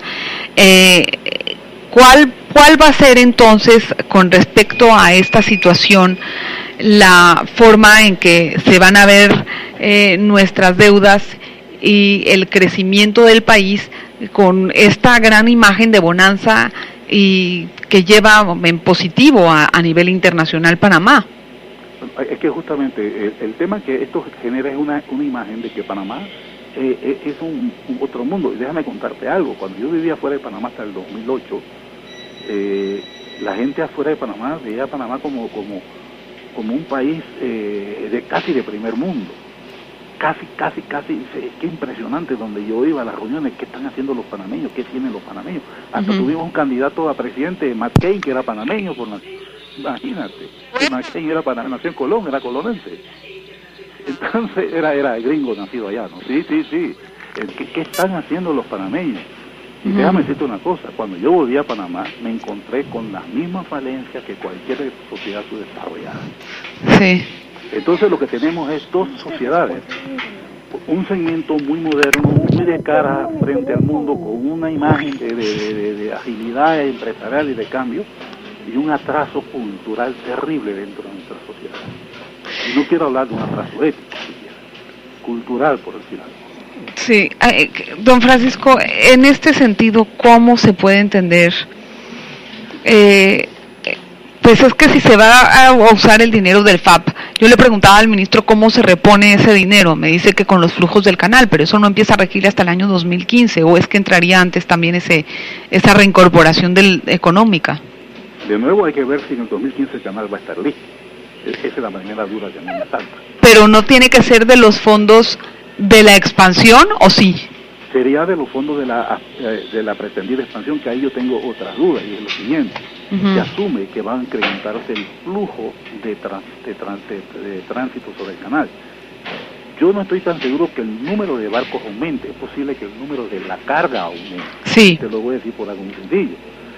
¿Cuál va a ser entonces, con respecto a esta situación, la forma en que se van a ver nuestras deudas y el crecimiento del país con esta gran imagen de bonanza y que lleva en positivo a nivel internacional Panamá? Es que justamente el tema que esto genera es una imagen de que Panamá es un otro mundo. Y déjame contarte algo. Cuando yo vivía fuera de Panamá hasta el 2008, la gente afuera de Panamá veía a Panamá como un país casi de primer mundo. Casi, qué impresionante donde yo iba a las reuniones, qué están haciendo los panameños, qué tienen los panameños. Hasta tuvimos un candidato a presidente, McCain, que era panameño, imagínate, McCain era panameño, nació en Colón, era colonense. Entonces era gringo nacido allá, ¿no? Sí. ¿Qué están haciendo los panameños? Y déjame decirte una cosa, cuando yo volví a Panamá me encontré con las mismas falencias que cualquier sociedad subdesarrollada. Sí. Entonces lo que tenemos es dos sociedades, un segmento muy moderno, muy de cara frente al mundo, con una imagen de agilidad empresarial y de cambio, y un atraso cultural terrible dentro de nuestra sociedad. Y no quiero hablar de un atraso ético, cultural, por decir algo. Sí, don Francisco, en este sentido, ¿cómo se puede entender? Pues es que si se va a usar el dinero del FAP, yo le preguntaba al ministro cómo se repone ese dinero, me dice que con los flujos del canal, pero eso no empieza a regir hasta el año 2015, o es que entraría antes también esa reincorporación económica. De nuevo hay que ver si en el 2015 el canal va a estar listo. Esa es la primera duda que a mí me salta. Pero no tiene que ser de los fondos de la expansión, ¿o sí? Sería de los fondos de la pretendida expansión, que ahí yo tengo otras dudas, y es lo siguiente. Se asume que va a incrementarse el flujo de tránsito sobre el canal. Yo no estoy tan seguro que el número de barcos aumente, es posible que el número de la carga aumente. Sí. Te lo voy a decir por algo muy sencillo.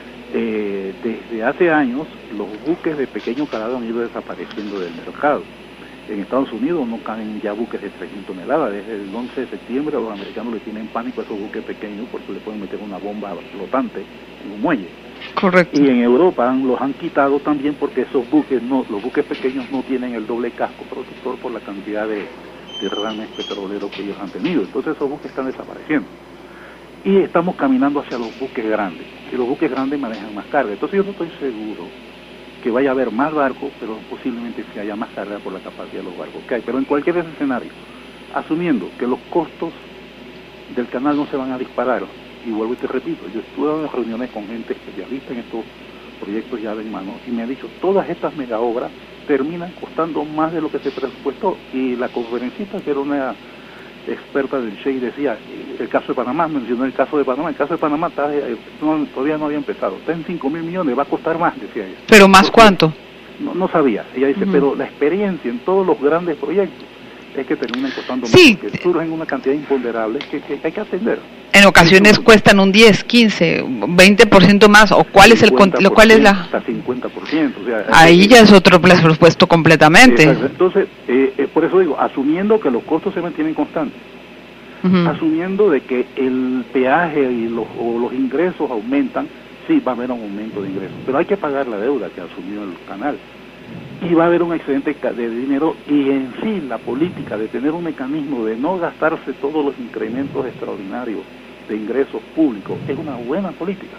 Desde hace años, los buques de pequeño calado han ido desapareciendo del mercado. En Estados Unidos no caen ya buques de 3.000 toneladas. Desde el 11 de septiembre los americanos le tienen pánico a esos buques pequeños porque le pueden meter una bomba flotante en un muelle. Correcto. Y en Europa los han quitado también porque los buques pequeños no tienen el doble casco protector por la cantidad de derrames petroleros que ellos han tenido. Entonces esos buques están desapareciendo. Y estamos caminando hacia los buques grandes. Y los buques grandes manejan más carga. Entonces yo no estoy seguro que vaya a haber más barcos, pero posiblemente sí haya más carga por la capacidad de los barcos que hay. Pero en cualquier escenario, asumiendo que los costos del canal no se van a disparar, y vuelvo y te repito, yo estuve en reuniones con gente especialista en estos proyectos ya de mano, y me ha dicho, todas estas mega obras terminan costando más de lo que se presupuestó, y la conferencista, que era una experta del Shell, decía, el caso de Panamá, mencionó el caso de Panamá todavía no había empezado, está en 5.000 millones, va a costar más, decía ella. ¿Pero más cuánto? No sabía, ella dice, pero la experiencia en todos los grandes proyectos es que terminan costando más, porque surgen una cantidad de imponderables que hay que atender. En ocasiones cuestan un 10, 15, 20% más, o cuál es hasta 50%, o sea, ahí ya es otro presupuesto completamente. Exacto. Entonces, por eso digo, asumiendo que los costos se mantienen constantes, asumiendo de que el peaje y los ingresos aumentan, sí, va a haber un aumento de ingresos, pero hay que pagar la deuda que asumió el canal. Y va a haber un excedente de dinero, y en sí la política de tener un mecanismo de no gastarse todos los incrementos extraordinarios de ingresos públicos es una buena política.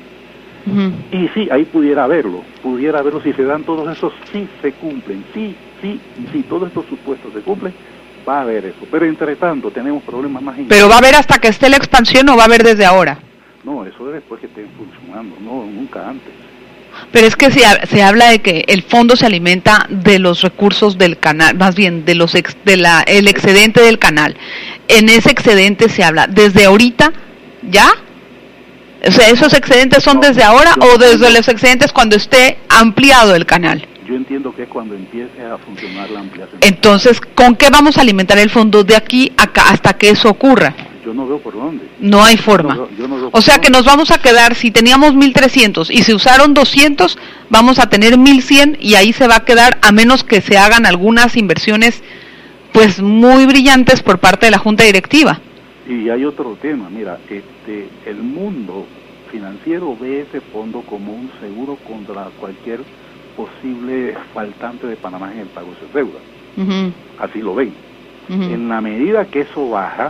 Y sí, ahí pudiera haberlo, si se dan todos esos, sí se cumplen, sí, todos estos supuestos se cumplen, va a haber eso. Pero entre tanto tenemos problemas más importantes. ¿Pero va a haber hasta que esté la expansión o va a haber desde ahora? No, eso es después que estén funcionando, no, nunca antes. Pero es que se habla de que el fondo se alimenta de los recursos del canal, más bien de el excedente del canal. En ese excedente se habla desde ahorita, ¿ya? O sea, ¿esos excedentes son desde ahora o desde los excedentes cuando esté ampliado el canal? Yo entiendo que es cuando empiece a funcionar la ampliación. Entonces, ¿con qué vamos a alimentar el fondo de aquí acá hasta que eso ocurra? Yo no veo por dónde. No hay forma. O sea que nos vamos a quedar, si teníamos 1.300 y se usaron 200, vamos a tener 1.100 y ahí se va a quedar, a menos que se hagan algunas inversiones pues muy brillantes por parte de la Junta Directiva. Y hay otro tema, mira, el mundo financiero ve ese fondo como un seguro contra cualquier posible faltante de Panamá en el pago de sus deudas. Así lo ven. En la medida que eso baja,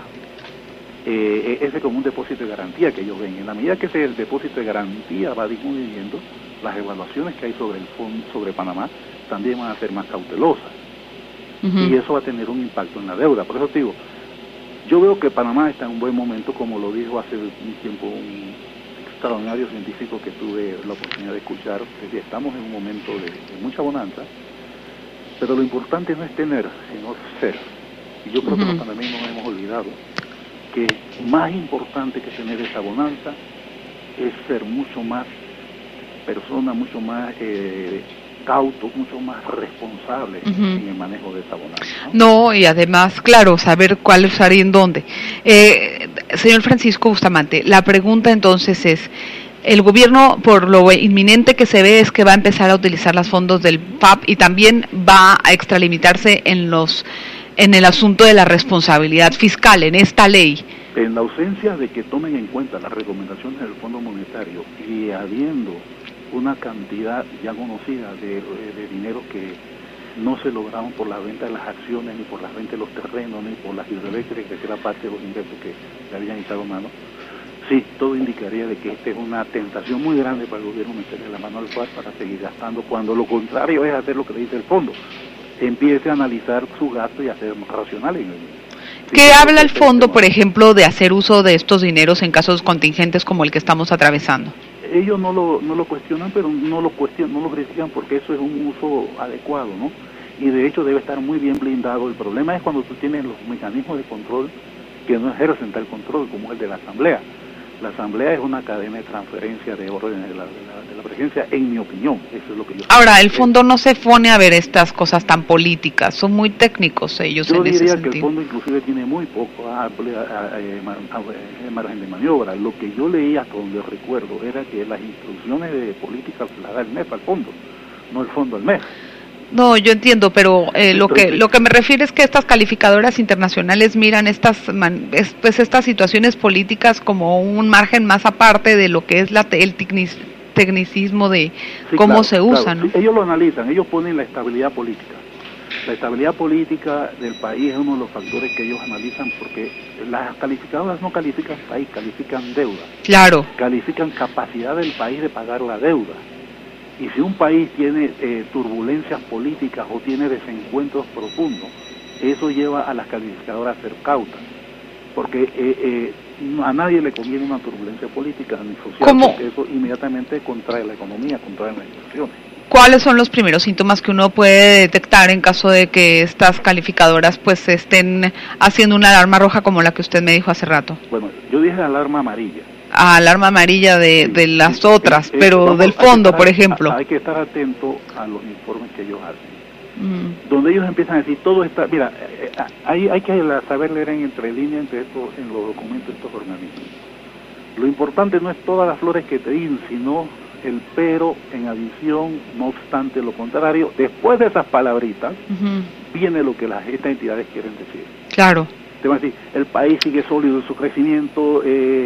ese como un depósito de garantía que ellos ven. En la medida que ese depósito de garantía va disminuyendo, las evaluaciones que hay sobre el fondo, sobre Panamá, también van a ser más cautelosas. Y eso va a tener un impacto en la deuda. Por eso te digo, yo veo que Panamá está en un buen momento, como lo dijo hace un tiempo un extraordinario científico que tuve la oportunidad de escuchar, que estamos en un momento de mucha bonanza, pero lo importante no es tener, sino ser. Y yo creo que los panameños nos hemos olvidado que más importante que tener esa bonanza es ser mucho más persona, mucho más cauto, mucho más responsable en el manejo de esa bonanza. No, y además, claro, saber cuál usar y en dónde. Señor Francisco Bustamante, la pregunta entonces es, el gobierno, por lo inminente que se ve, es que va a empezar a utilizar los fondos del FAP y también va a extralimitarse en el asunto de la responsabilidad fiscal, en esta ley. En la ausencia de que tomen en cuenta las recomendaciones del Fondo Monetario y habiendo una cantidad ya conocida de dinero que no se lograron por la venta de las acciones, ni por la venta de los terrenos, ni por las hidroeléctricas, que era parte de los ingresos que le habían echado mano, sí, todo indicaría de que esta es una tentación muy grande para el gobierno meterle la mano al FAS para seguir gastando, cuando lo contrario es hacer lo que le dice el fondo, empiece a analizar su gasto y a ser más racional en el... ¿Qué habla el fondo, por ejemplo, de hacer uso de estos dineros en casos contingentes como el que estamos atravesando? Ellos no lo cuestionan, pero no lo critican porque eso es un uso adecuado, ¿no? Y de hecho debe estar muy bien blindado. El problema es cuando tú tienes los mecanismos de control que no ejercen tal control como el de la Asamblea. La Asamblea es una cadena de transferencia de órdenes de la presidencia, en mi opinión. Eso es lo que yo... Ahora, el fondo no se pone a ver estas cosas tan políticas, son muy técnicos ellos en ese sentido. Yo diría que el fondo inclusive tiene muy poco margen de maniobra. Lo que yo leí hasta donde recuerdo era que las instrucciones de política las da el MEF al fondo, no el fondo al MEF. No, yo entiendo, pero lo que me refiero es que estas calificadoras internacionales miran estas situaciones políticas como un margen más aparte de lo que es el tecnicismo de cómo se usa, ¿no? Sí, ellos lo analizan, ellos ponen la estabilidad política. La estabilidad política del país es uno de los factores que ellos analizan, porque las calificadoras no califican país, califican deuda. Claro. Califican capacidad del país de pagar la deuda. Y si un país tiene turbulencias políticas o tiene desencuentros profundos, eso lleva a las calificadoras a ser cautas, porque a nadie le conviene una turbulencia política ni social, porque eso inmediatamente contrae la economía, contrae las inversiones. ¿Cuáles son los primeros síntomas que uno puede detectar en caso de que estas calificadoras pues estén haciendo una alarma roja como la que usted me dijo hace rato? Bueno, yo dije alarma amarilla. Alarma amarilla de las otras, pero del fondo, por ejemplo. Hay que estar atento a los informes que ellos hacen, donde ellos empiezan a decir todo está, mira, hay que saber leer entre líneas en los documentos de estos organismos. Lo importante no es todas las flores que te dicen, sino el pero en adición, no obstante lo contrario. Después de esas palabritas viene lo que estas entidades quieren decir. Claro. Te van a decir, el país sigue sólido en su crecimiento.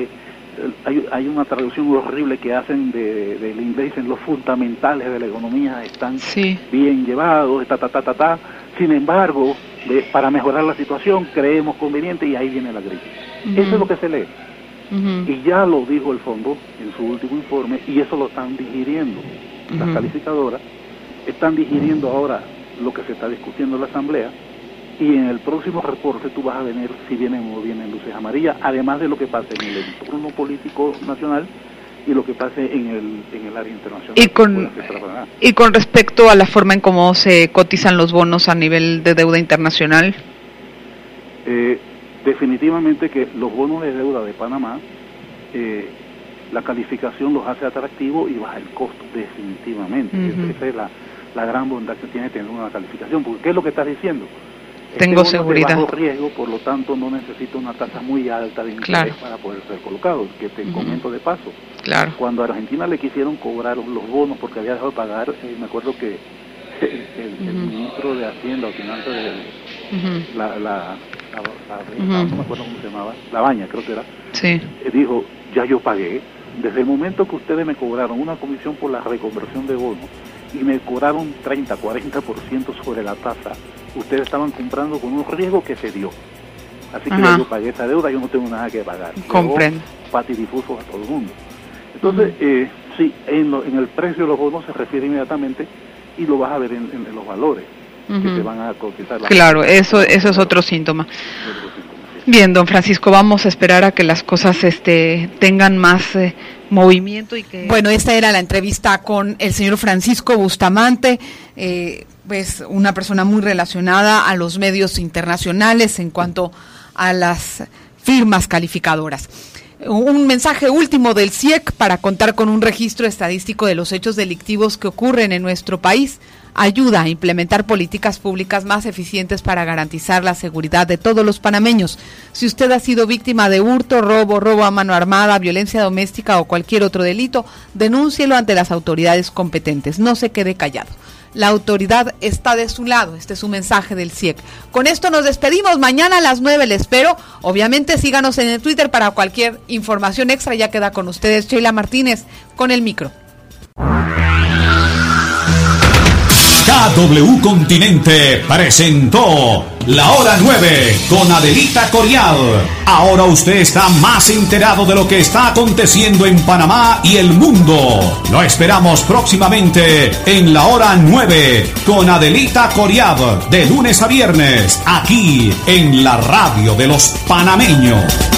Hay una traducción horrible que hacen del inglés, dicen los fundamentales de la economía están bien llevados, Sin embargo, para mejorar la situación creemos conveniente, y ahí viene la crisis. Eso es lo que se lee. Y ya lo dijo el fondo en su último informe, y eso lo están digiriendo las calificadoras, están digiriendo ahora lo que se está discutiendo en la Asamblea, y en el próximo reporte tú vas a ver si vienen o no vienen luces amarillas, además de lo que pase en el entorno político nacional y lo que pase en el área internacional. Y con respecto a la forma en cómo se cotizan los bonos a nivel de deuda internacional. Definitivamente que los bonos de deuda de Panamá, la calificación los hace atractivos y baja el costo, definitivamente. Esa es la gran bondad que tiene tener una calificación, porque ¿qué es lo que estás diciendo? Tengo seguridad. De bajo riesgo, por lo tanto no necesito una tasa muy alta de interés para poder ser colocado, que te comento de paso. Claro. Cuando a Argentina le quisieron cobrar los bonos porque había dejado de pagar, me acuerdo que el ministro de Hacienda o Finanzas no me acuerdo cómo se llamaba, La Baña creo que era, dijo, ya yo pagué, desde el momento que ustedes me cobraron una comisión por la reconversión de bonos y me cobraron 30-40% sobre la tasa, ustedes estaban comprando con un riesgo que se dio. Así que yo pagué esa deuda, yo no tengo nada que pagar. Comprendo. Patidifusos a todo el mundo. Entonces, sí, en el precio de los bonos se refiere inmediatamente, y lo vas a ver en los valores que se van a cotizar. Claro, eso es otro síntoma. Bien, don Francisco, vamos a esperar a que las cosas tengan más movimiento y que... Bueno, esta era la entrevista con el señor Francisco Bustamante, pues una persona muy relacionada a los medios internacionales en cuanto a las firmas calificadoras. Un mensaje último del CIEC para contar con un registro estadístico de los hechos delictivos que ocurren en nuestro país ayuda a implementar políticas públicas más eficientes para garantizar la seguridad de todos los panameños. Si usted ha sido víctima de hurto, robo a mano armada, violencia doméstica o cualquier otro delito, denúncielo ante las autoridades competentes. No se quede callado. La autoridad está de su lado. Este es un mensaje del CIEC. Con esto nos despedimos. Mañana a las 9 le espero. Obviamente síganos en el Twitter para cualquier información extra. Ya queda con ustedes Sheila Martínez con el micro. La W Continente presentó La Hora 9 con Adelita Coriad. Ahora usted está más enterado de lo que está aconteciendo en Panamá y el mundo. Lo esperamos próximamente en La Hora 9 con Adelita Coriad, de lunes a viernes, aquí en la radio de los panameños.